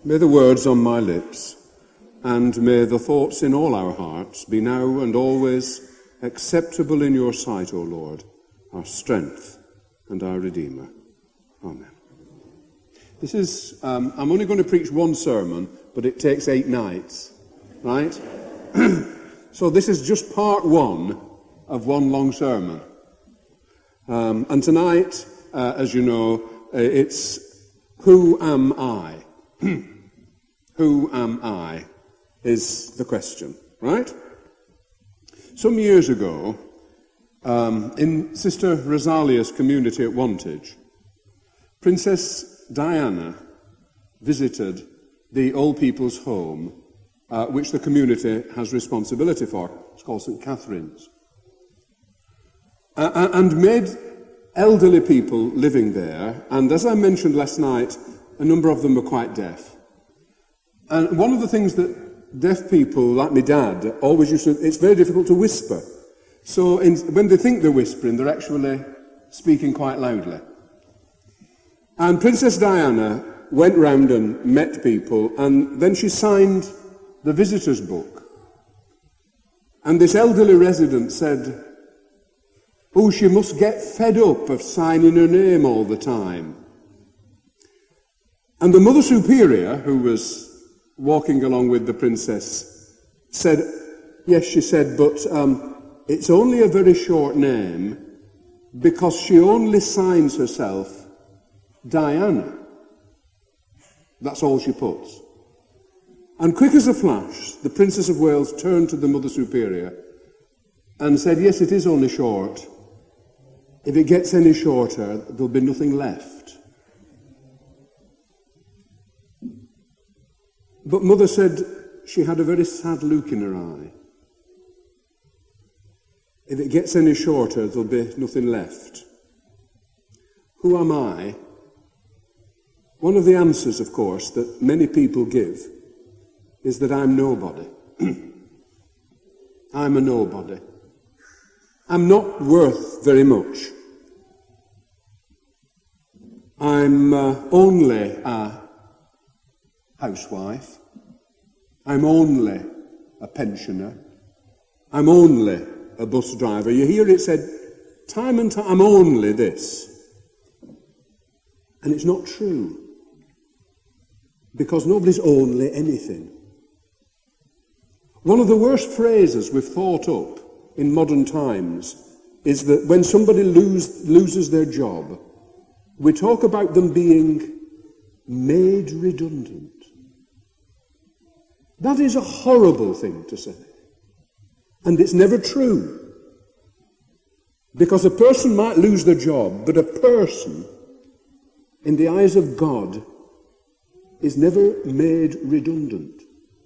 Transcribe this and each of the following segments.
May the words on my lips and may the thoughts in all our hearts be now and always acceptable in your sight, O Lord, our strength and our Redeemer. Amen. This is, I'm only going to preach one sermon, but it takes 8 nights, right? So this is just part 1 of one long sermon. And tonight, as you know, it's Who Am I? Who am I is the question, right? Some years ago, in Sister Rosalia's community at Wantage, Princess Diana visited the old people's home, which the community has responsibility for. It's called St. Catherine's. And made elderly people living there, and as I mentioned last night, a number of them were quite deaf. And one of the things that deaf people, like my dad, always used to, it's very difficult to whisper. So when they think they're whispering, they're actually speaking quite loudly. And Princess Diana went round and met people, and then she signed the visitor's book. And this elderly resident said, oh, she must get fed up of signing her name all the time. And the Mother Superior, who was walking along with the princess, said, yes, she said, but it's only a very short name because she only signs herself Diana. That's all she puts. And quick as a flash, the Princess of Wales turned to the Mother Superior and said, yes, it is only short. If it gets any shorter, there'll be nothing left. But Mother said she had a very sad look in her eye. If it gets any shorter, there'll be nothing left. Who am I? One of the answers, of course, that many people give is that I'm nobody. I'm a nobody. I'm not worth very much. I'm only a housewife. I'm only a pensioner. I'm only a bus driver. You hear it said time and time, I'm only this. And it's not true. Because nobody's only anything. One of the worst phrases we've thought up in modern times is that when somebody loses their job, we talk about them being made redundant. That is a horrible thing to say. And it's never true. Because a person might lose their job, but a person, in the eyes of God, is never made redundant.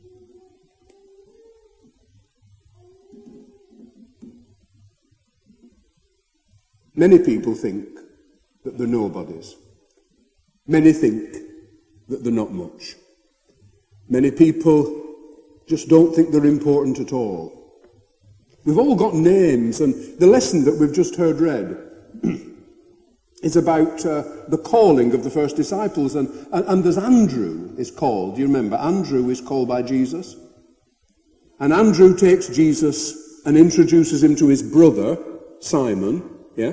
Many people think that they're nobodies. Many think that they're not much. Many people just don't think they're important at all. We've all got names, and the lesson that we've just heard read is about the calling of the first disciples, and there's Andrew is called. Do you remember? Andrew is called by Jesus. And Andrew takes Jesus and introduces him to his brother, Simon, yeah?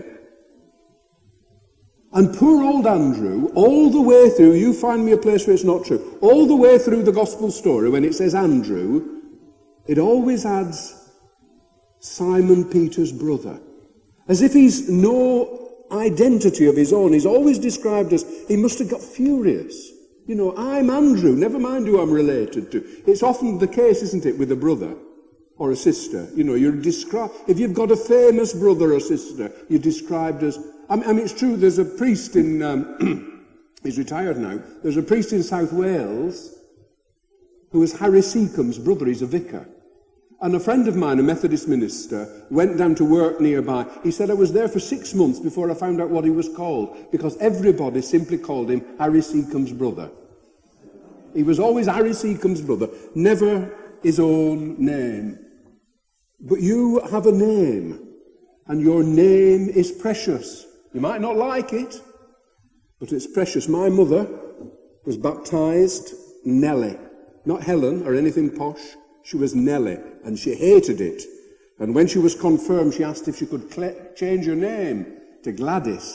And poor old Andrew, all the way through, you find me a place where it's not true, all the way through the gospel story, when it says Andrew, it always adds Simon Peter's brother. As if he's no identity of his own. He's always described as, he must have got furious. You know, I'm Andrew, never mind who I'm related to. It's often the case, isn't it, with a brother or a sister. You know, you're described, if you've got a famous brother or sister, you're described as, I mean, it's true, there's a priest in, he's retired now, there's a priest in South Wales who is Harry Seacombe's brother, he's a vicar. And a friend of mine, a Methodist minister, went down to work nearby. He said, I was there for 6 months before I found out what he was called, because everybody simply called him Harry Seacombe's brother. He was always Harry Seacombe's brother, never his own name. But you have a name, and your name is precious. You might not like it, but it's precious. My mother was baptized Nellie. Not Helen or anything posh. She was Nellie, and she hated it. And when she was confirmed, she asked if she could change her name to Gladys.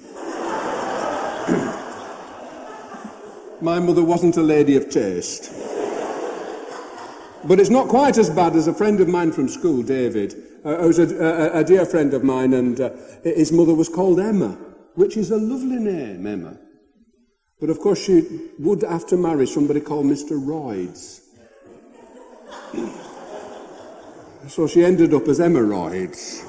My mother wasn't a lady of taste. But it's not quite as bad as a friend of mine from school, David, who's a dear friend of mine, and his mother was called Emma, which is a lovely name, Emma. But of course she would have to marry somebody called Mr. Royds. So she ended up as Emma Royds.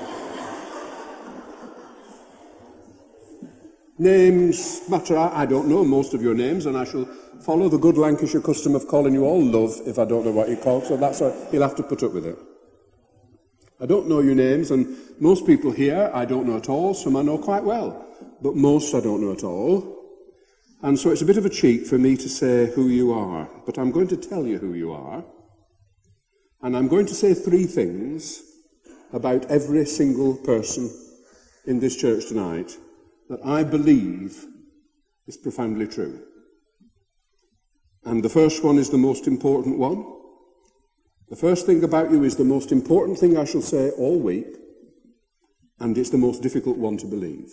Names matter. I don't know most of your names, and I shall follow the good Lancashire custom of calling you all Love if I don't know what you're called, so that's why you'll have to put up with it. I don't know your names, and most people here I don't know at all. Some I know quite well, but most I don't know at all. And so it's a bit of a cheat for me to say who you are, but I'm going to tell you who you are, and I'm going to say 3 things about every single person in this church tonight that I believe is profoundly true. And the first one is the most important one. The first thing about you is the most important thing I shall say all week, and it's the most difficult one to believe.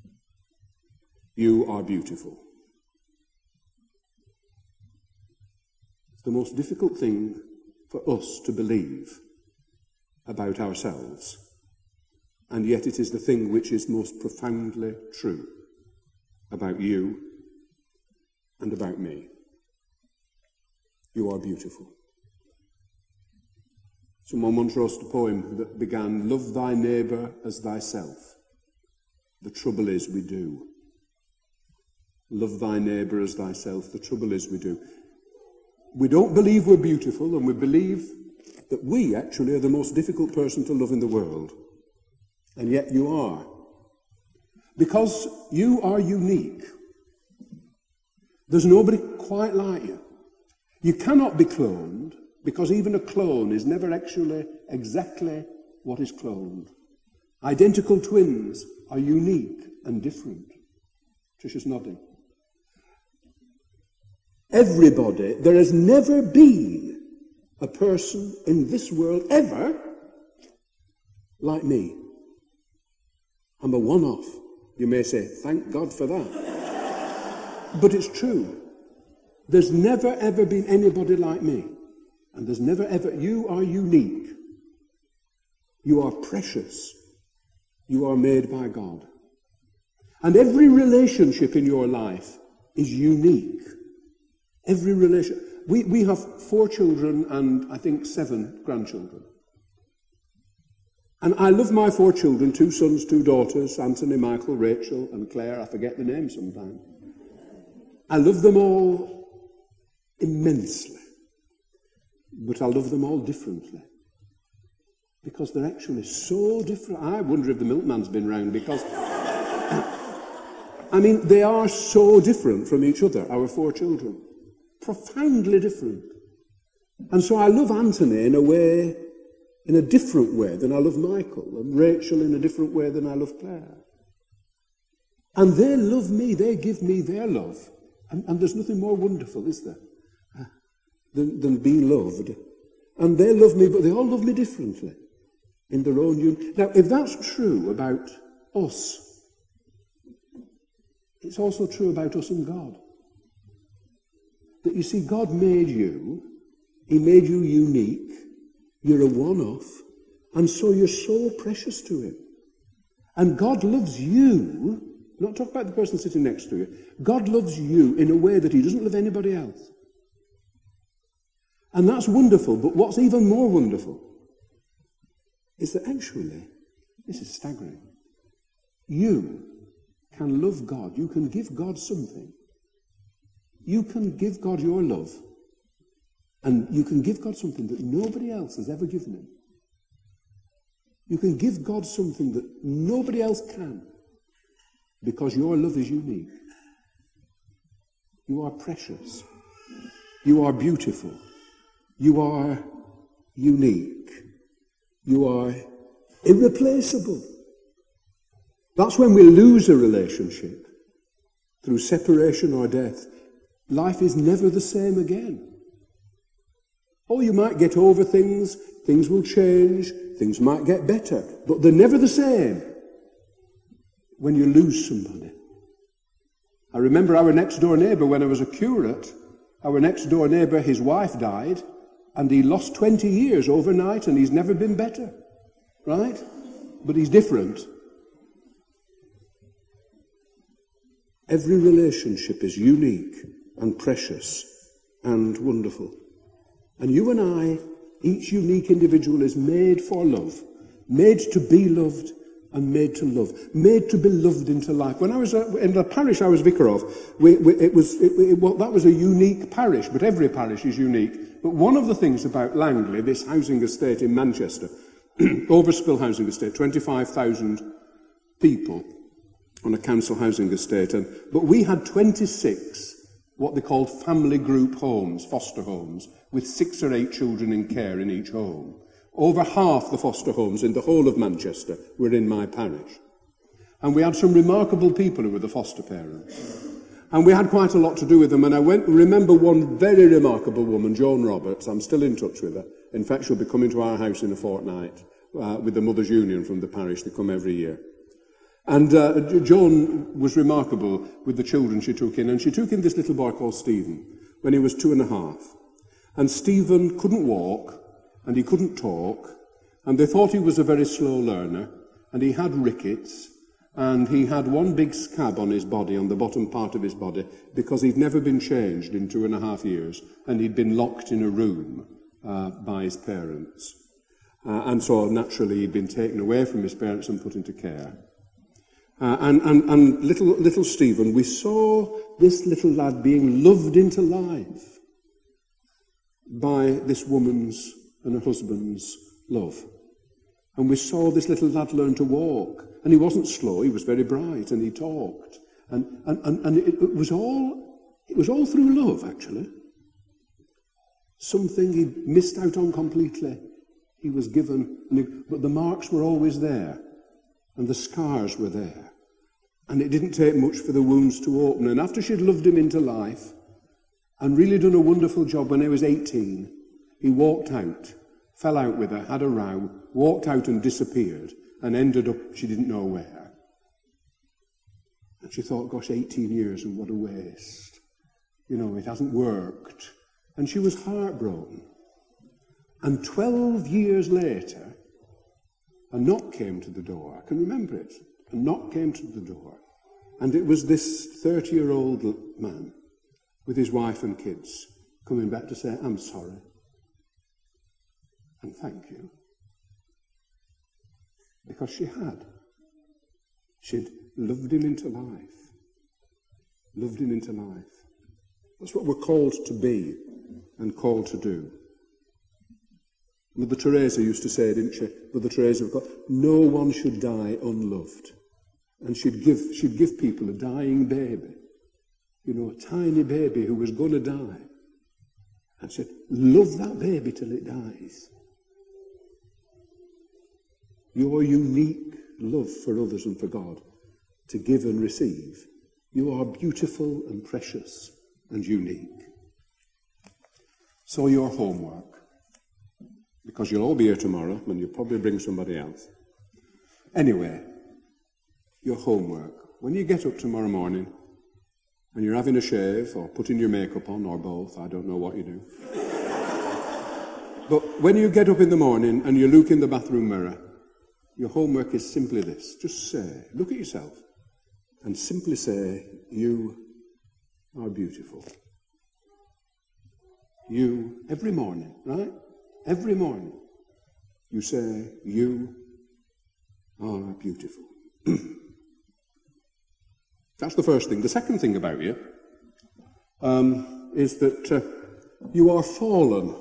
You are beautiful. It's the most difficult thing for us to believe about ourselves, and yet it is the thing which is most profoundly true about you and about me. You are beautiful. Someone once wrote a poem that began, "Love thy neighbour as thyself." The trouble is we do. Love thy neighbour as thyself. The trouble is we do. We don't believe we're beautiful, and we believe that we actually are the most difficult person to love in the world. And yet you are. Because you are unique. There's nobody quite like you. You cannot be cloned, because even a clone is never actually exactly what is cloned. Identical twins are unique and different. Trisha's nodding. Everybody, there has never been a person in this world ever like me. I'm a one-off. You may say, thank God for that. But it's true. There's never ever been anybody like me. And there's never ever, you are unique. You are precious. You are made by God. And every relationship in your life is unique. Every relation. We have 4 children and I think 7 grandchildren. And I love my 4 children, 2 sons, 2 daughters, Anthony, Michael, Rachel and Claire. I forget the names sometimes. I love them all immensely. But I love them all differently. Because they're actually so different. I wonder if the milkman's been round, because I mean, they are so different from each other, our 4 children. Profoundly different. And so I love Anthony in a different way than I love Michael, and Rachel in a different way than I love Claire. And they love me, they give me their love. And there's nothing more wonderful, is there, than being loved. And they love me, but they all love me differently in their own union. Now, if that's true about us, it's also true about us and God. That you see, God made you, He made you unique, you're a one-off, and so you're so precious to Him. And God loves you, not talk about the person sitting next to you, God loves you in a way that He doesn't love anybody else. And that's wonderful, but what's even more wonderful is that actually, this is staggering, you can love God, you can give God something. You can give God your love, and you can give God something that nobody else has ever given Him. You can give God something that nobody else can, because your love is unique. You are precious. You are beautiful. You are unique. You are irreplaceable. That's when we lose a relationship through separation or death. life is never the same again. Oh, you might get over things will change, things might get better, but they're never the same when you lose somebody. I remember our next door neighbour when I was a curate. Our next door neighbour, his wife died, and he lost 20 years overnight, and he's never been better, right? But he's different. Every relationship is unique and precious and wonderful. And you and I, each unique individual, is made for love, made to be loved and made to love, made to be loved into life. When I was in the parish I was vicar of, that was a unique parish, but every parish is unique. But one of the things about Langley, this housing estate in Manchester, Overspill housing estate, 25,000 people on a council housing estate, but we had 26 what they called family group homes, foster homes, with 6 or 8 children in care in each home. Over half the foster homes in the whole of Manchester were in my parish. And we had some remarkable people who were the foster parents. And we had quite a lot to do with them. And I remember one very remarkable woman, Joan Roberts. I'm still in touch with her. In fact, she'll be coming to our house in a fortnight with the Mothers' Union from the parish. They come every year. And Joan was remarkable with the children she took in. And she took in this little boy called Stephen when he was 2.5. And Stephen couldn't walk, and he couldn't talk, and they thought he was a very slow learner, and he had rickets, and he had one big scab on his body, on the bottom part of his body, because he'd never been changed in 2.5 years, and he'd been locked in a room by his parents. And so naturally he'd been taken away from his parents and put into care. And little Stephen, we saw this little lad being loved into life by this woman's and her husband's love. And we saw this little lad learn to walk. And he wasn't slow, he was very bright, and he talked. And it was all through love, actually. Something he missed out on completely. He was given, but the marks were always there. And the scars were there. And it didn't take much for the wounds to open. And after she'd loved him into life, and really done a wonderful job, when he was 18, he walked out, fell out with her, had a row, walked out and disappeared, and ended up, she didn't know where. And she thought, gosh, 18 years and what a waste. You know, it hasn't worked. And she was heartbroken. And 12 years later, a knock came to the door. I can remember it. A knock came to the door. And it was this 30-year-old man with his wife and kids coming back to say, I'm sorry. And thank you. Because she had. She'd loved him into life. Loved him into life. That's what we're called to be and called to do. Mother Teresa used to say, didn't she? Mother Teresa, no one should die unloved. And she'd give people a dying baby. You know, a tiny baby who was going to die. And said, love that baby till it dies. Your unique love for others and for God, to give and receive. You are beautiful and precious and unique. So your homework, because you'll all be here tomorrow and you'll probably bring somebody else. Anyway, your homework. When you get up tomorrow morning and you're having a shave or putting your makeup on or both, I don't know what you do. But when you get up in the morning and you look in the bathroom mirror, your homework is simply this. Just say, look at yourself and simply say, you are beautiful. You, every morning, right? Every morning, you say, you are beautiful. That's the first thing. The second thing about you is that you are fallen.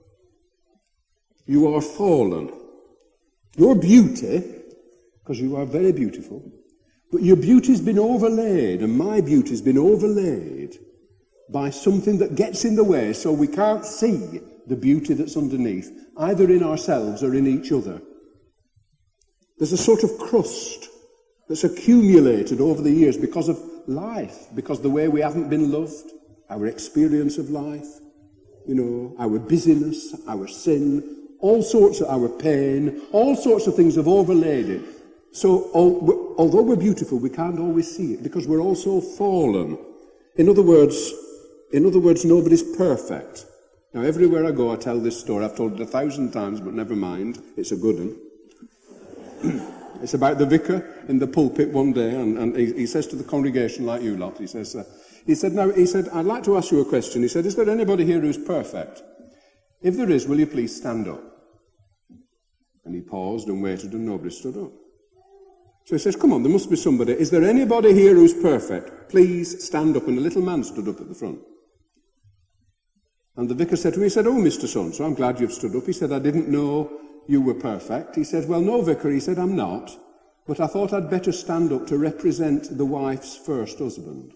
You are fallen. Your beauty, because you are very beautiful, but your beauty's been overlaid, and my beauty's been overlaid by something that gets in the way so we can't see the beauty that's underneath, either in ourselves or in each other. There's a sort of crust that's accumulated over the years because of life, because the way we haven't been loved, our experience of life, our busyness, our sin, all sorts of our pain, all sorts of things have overlaid it. So although we're beautiful, we can't always see it because we're also fallen. In other words, nobody's perfect. Now, everywhere I go, I tell this story. I've told it 1,000 times, but never mind. It's a good one. It's about the vicar in the pulpit one day, and he says to the congregation, like you lot, he said, I'd like to ask you a question. He said, is there anybody here who's perfect? If there is, will you please stand up? And he paused and waited, and nobody stood up. So he says, come on, there must be somebody. Is there anybody here who's perfect? Please stand up. And a little man stood up at the front. And the vicar said to me, he said, oh, Mr. So-and-so, I'm glad you've stood up. He said, I didn't know you were perfect. He said, well, no, vicar. He said, I'm not. But I thought I'd better stand up to represent the wife's first husband.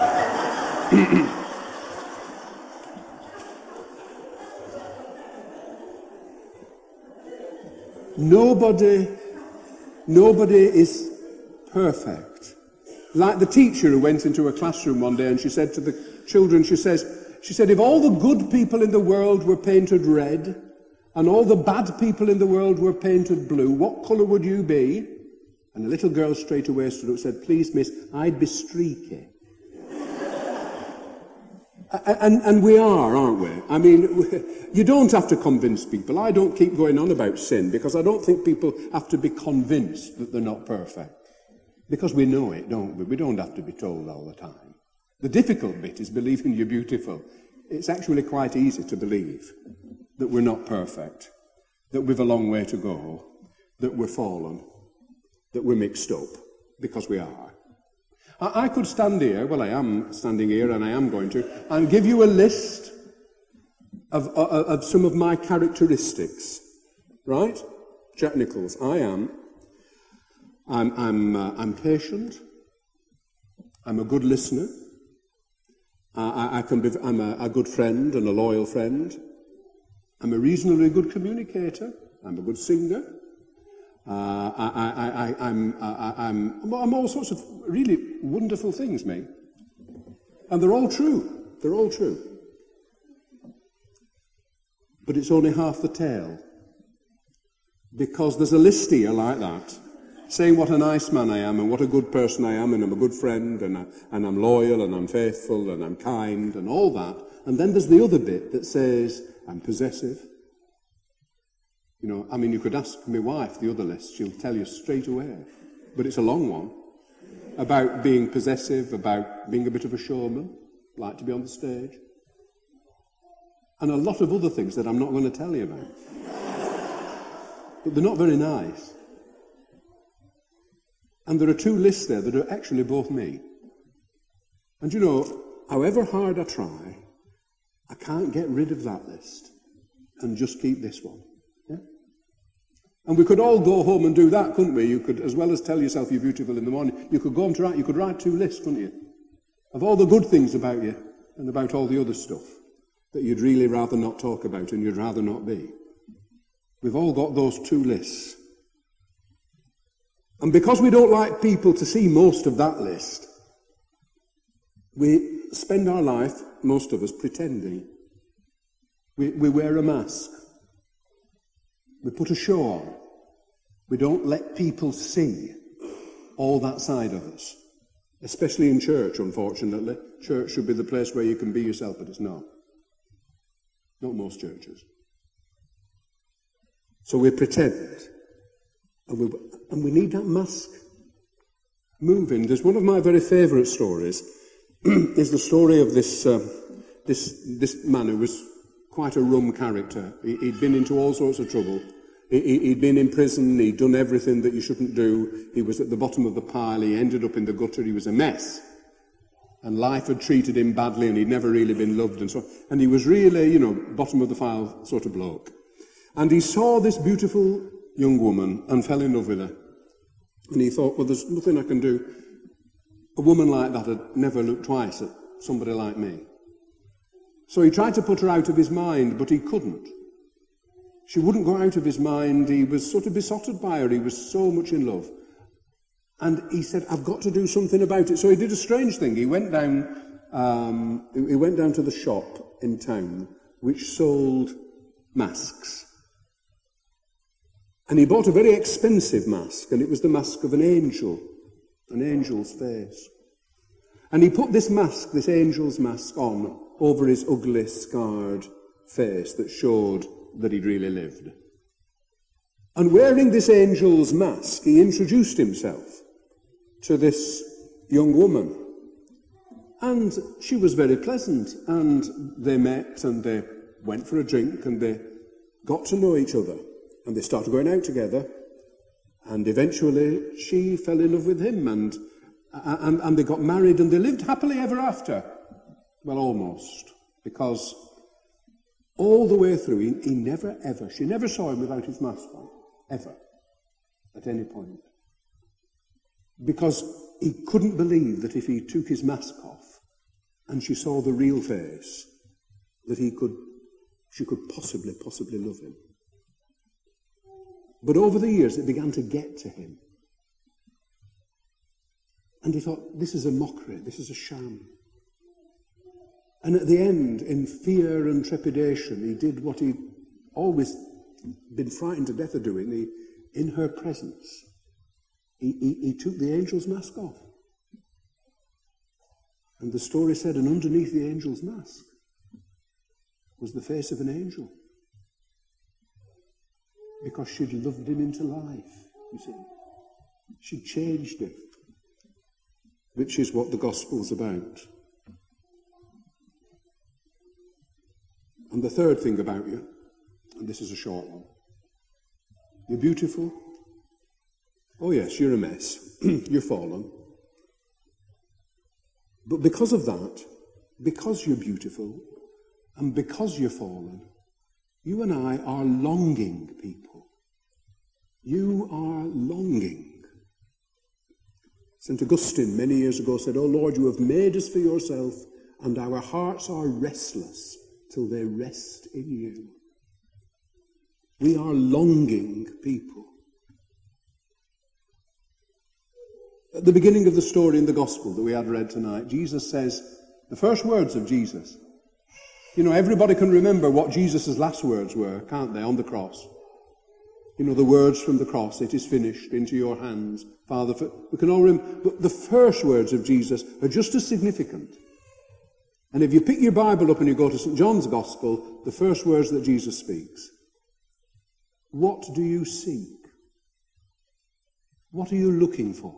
Nobody is perfect. Like the teacher who went into a classroom one day and she said to the children, she said, if all the good people in the world were painted red and all the bad people in the world were painted blue, what colour would you be? And the little girl straight away stood up and said, please, miss, I'd be streaky. And we are, aren't we? I mean, you don't have to convince people. I don't keep going on about sin because I don't think people have to be convinced that they're not perfect. Because we know it, don't we? We don't have to be told all the time. The difficult bit is believing you're beautiful. It's actually quite easy to believe that we're not perfect, that we've a long way to go, that we're fallen, that we're mixed up, because we are. I could stand here, well, I am standing here and I am going to, and give you a list of some of my characteristics, right? Jack Nichols, I'm patient, I'm a good listener, I'm a good friend and a loyal friend, I'm a reasonably good communicator, I'm a good singer, I'm all sorts of really wonderful things, mate. And they're all true. They're all true. But it's only half the tale. Because there's a list here like that, saying what a nice man I am and what a good person I am and I'm a good friend and I'm loyal and I'm faithful and I'm kind and all that. And then there's the other bit that says I'm possessive. You could ask my wife the other list. She'll tell you straight away. But it's a long one. About being possessive, about being a bit of a showman, like to be on the stage. And a lot of other things that I'm not going to tell you about. But they're not very nice. And there are two lists there that are actually both me. And however hard I try, I can't get rid of that list and just keep this one. And we could all go home and do that, couldn't we? You could, as well as tell yourself you're beautiful in the morning, you could go home to write, you could write two lists, couldn't you? Of all the good things about you and about all the other stuff that you'd really rather not talk about and you'd rather not be. We've all got those two lists. And because we don't like people to see most of that list, we spend our life, most of us, pretending. We wear a mask. We put a show on. We don't let people see all that side of us. Especially in church, unfortunately. Church should be the place where you can be yourself, but it's not. Not most churches. So we pretend. And we need that mask moving. There's one of my very favourite stories is the story of this man who was quite a rum character. He'd been into all sorts of trouble. He'd been in prison. He'd done everything that you shouldn't do. He was at the bottom of the pile. He ended up in the gutter. He was a mess. And life had treated him badly and he'd never really been loved and so. And he was really, bottom of the file sort of bloke. And he saw this beautiful young woman and fell in love with her. And he thought, well, there's nothing I can do. A woman like that had never looked twice at somebody like me. So he tried to put her out of his mind, but he couldn't. She wouldn't go out of his mind. He was sort of besotted by her. He was so much in love. And he said, I've got to do something about it. So he did a strange thing. He went down he went down to the shop in town which sold masks. And he bought a very expensive mask, and it was the mask of an angel's face. And he put this mask, this angel's mask, on over his ugly, scarred face that showed that he'd really lived. And wearing this angel's mask, he introduced himself to this young woman. And she was very pleasant, and they met, and they went for a drink, and they got to know each other. And they started going out together, and eventually she fell in love with him, and they got married, and they lived happily ever after. Well, almost, because all the way through, she never saw him without his mask on, ever, at any point. Because he couldn't believe that if he took his mask off, and she saw the real face, that she could possibly love him. But over the years, it began to get to him. And he thought, this is a mockery, this is a sham. And at the end, in fear and trepidation, he did what he'd always been frightened to death of doing. In her presence, he took the angel's mask off. And the story said, and underneath the angel's mask was the face of an angel. Because she'd loved him into life, you see. She'd changed him, which is what the gospel's about. And the third thing about you, and this is a short one. You're beautiful. Oh yes, you're a mess. You're fallen. But because of that, because you're beautiful, and because you're fallen, you and I are longing people. You are longing. St. Augustine many years ago said, "O Lord, you have made us for yourself, and our hearts are restless till they rest in you." We are longing people. At the beginning of the story in the Gospel that we had read tonight, Jesus says, the first words of Jesus, everybody can remember what Jesus' last words were, can't they, on the cross? The words from the cross, "It is finished, into your hands, Father." We can all remember, but the first words of Jesus are just as significant. And if you pick your Bible up and you go to St. John's Gospel, the first words that Jesus speaks, "What do you seek? What are you looking for?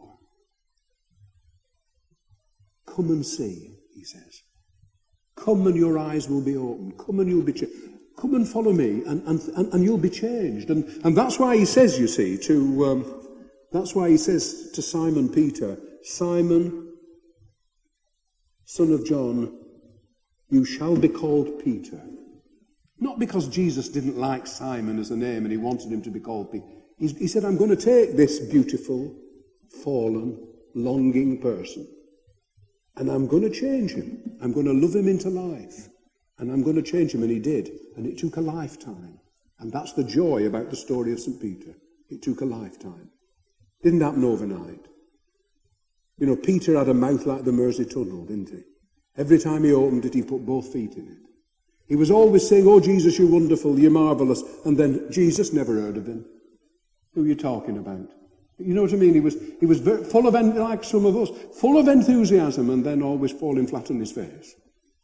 Come and see," he says. Come and your eyes will be opened. Come and you'll be changed. Come and follow me, and you'll be changed. And that's why he says, you see, that's why he says to Simon Peter, "Simon, son of John, you shall be called Peter." Not because Jesus didn't like Simon as a name and he wanted him to be called Peter. He said, "I'm going to take this beautiful, fallen, longing person, and I'm going to change him. I'm going to love him into life. And I'm going to change him." And he did. And it took a lifetime. And that's the joy about the story of St. Peter. It took a lifetime. Didn't happen overnight. Peter had a mouth like the Mersey Tunnel, didn't he? Every time he opened it, he put both feet in it. He was always saying, "Oh, Jesus, you're wonderful, you're marvellous." And then Jesus never heard of him. Who are you talking about? You know what I mean? He was very, full of, like some of us, full of enthusiasm, and then always falling flat on his face.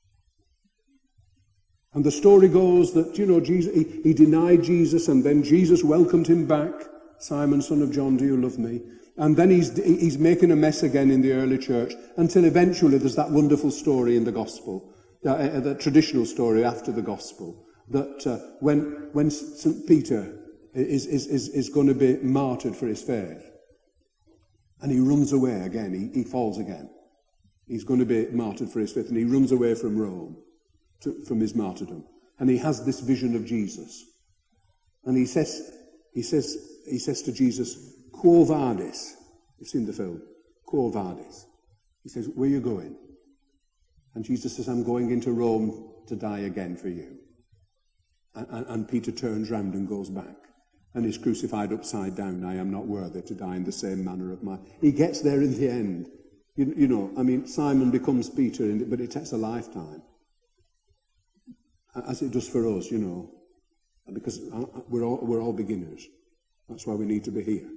And the story goes that, Jesus, he denied Jesus, and then Jesus welcomed him back. "Simon, son of John, do you love me?" And then he's making a mess again in the early church, until eventually there's that wonderful story in the Gospel, the traditional story after the Gospel, that when St. Peter is going to be martyred for his faith, and he runs away again, he falls again. He's going to be martyred for his faith, and he runs away from Rome. From his martyrdom, and he has this vision of Jesus, and he says to Jesus, "Quo vadis?" You've seen the film, "Quo vadis?" He says, "Where are you going?" And Jesus says, "I'm going into Rome to die again for you." And Peter turns round and goes back, and is crucified upside down. "I am not worthy to die in the same manner of my..." He gets there in the end. You know, I mean, Simon becomes Peter, but it takes a lifetime. As it does for us, you know, because we're all beginners. That's why we need to be here.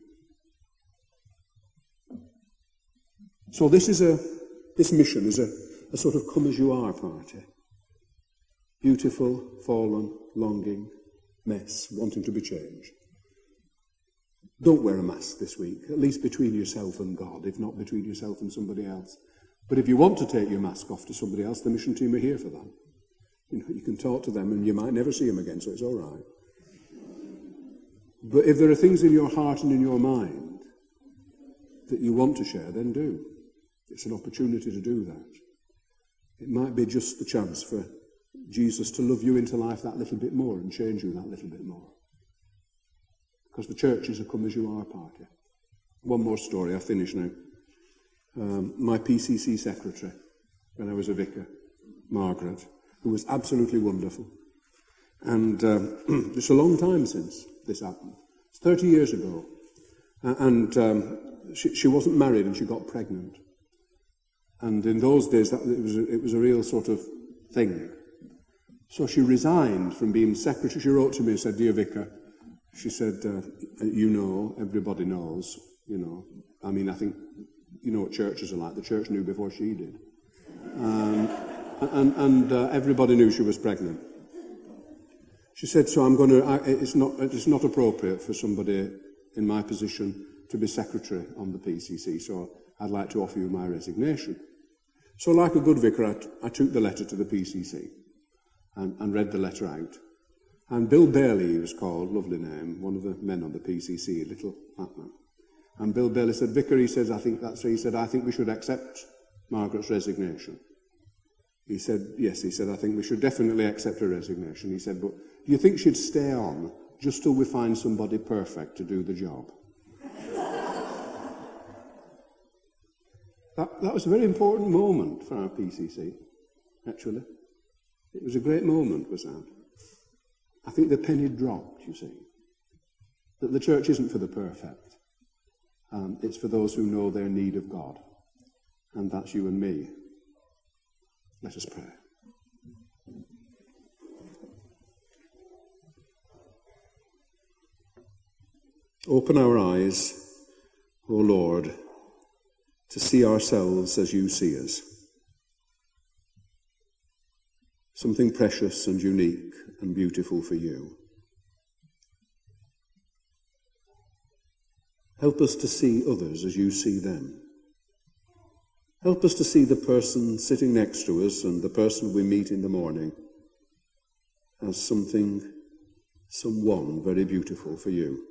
So this mission is a sort of come as you are party. Beautiful, fallen, longing, mess, wanting to be changed. Don't wear a mask this week, at least between yourself and God, if not between yourself and somebody else. But if you want to take your mask off to somebody else, the mission team are here for that. You know, you can talk to them and you might never see them again, so it's all right. But if there are things in your heart and in your mind that you want to share, then do. It's an opportunity to do that. It might be just the chance for Jesus to love you into life that little bit more and change you that little bit more. Because the church is a come as you are party. One more story, I finish now. My PCC secretary, when I was a vicar, Margaret, who was absolutely wonderful. And it's a long time since this happened. It's 30 years ago. And she wasn't married and she got pregnant. And in those days, it was a real sort of thing. So she resigned from being secretary. She wrote to me and said, "Dear Vicar," she said, "you know, everybody knows, you know. I mean, I think, you know what churches are like. The church knew before she did. And everybody knew she was pregnant." She said, "So I'm going to, it's not appropriate for somebody in my position to be secretary on the PCC, so I'd like to offer you my resignation." So like a good vicar, I took the letter to the PCC and read the letter out. And Bill Bailey, he was called, lovely name, one of the men on the PCC, a little fat man. And Bill Bailey said, "Vicar," he says, "I think we should accept Margaret's resignation." He said, "Yes," he said, "I think we should definitely accept her resignation." He said, "But do you think she'd stay on just till we find somebody perfect to do the job?" That was a very important moment for our PCC, actually. It was a great moment, was that. I think the penny dropped, you see. That the church isn't for the perfect. It's for those who know their need of God. And that's you and me. Let us pray. Open our eyes, O Lord, to see ourselves as you see us. Something precious and unique and beautiful for you. Help us to see others as you see them. Help us to see the person sitting next to us and the person we meet in the morning as someone very beautiful for you.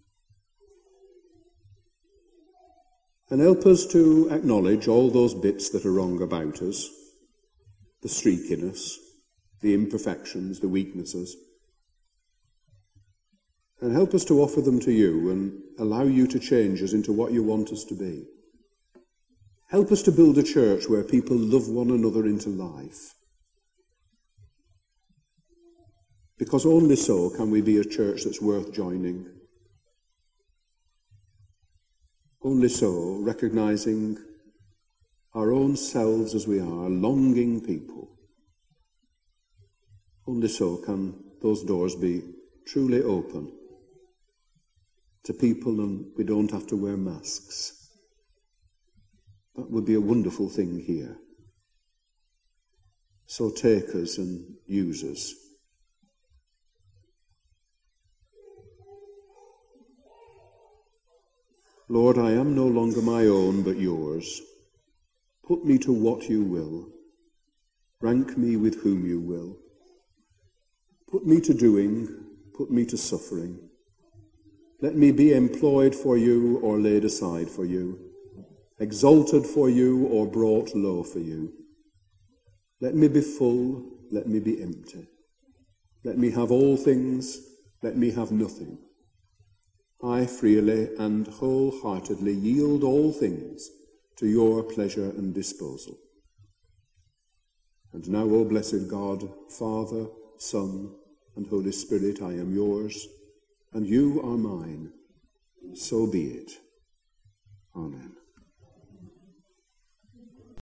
And help us to acknowledge all those bits that are wrong about us, the streak in us, the imperfections, the weaknesses. And help us to offer them to you and allow you to change us into what you want us to be. Help us to build a church where people love one another into life. Because only so can we be a church that's worth joining. Only so, recognizing our own selves as we are, longing people. Only so can those doors be truly open to people and we don't have to wear masks. That would be a wonderful thing here. So take us and use us. Lord, I am no longer my own, but yours. Put me to what you will. Rank me with whom you will. Put me to doing, put me to suffering. Let me be employed for you or laid aside for you, exalted for you or brought low for you. Let me be full, let me be empty. Let me have all things, let me have nothing. I freely and wholeheartedly yield all things to your pleasure and disposal. And now, O blessed God, Father, Son, and Holy Spirit, I am yours, and you are mine. So be it. Amen.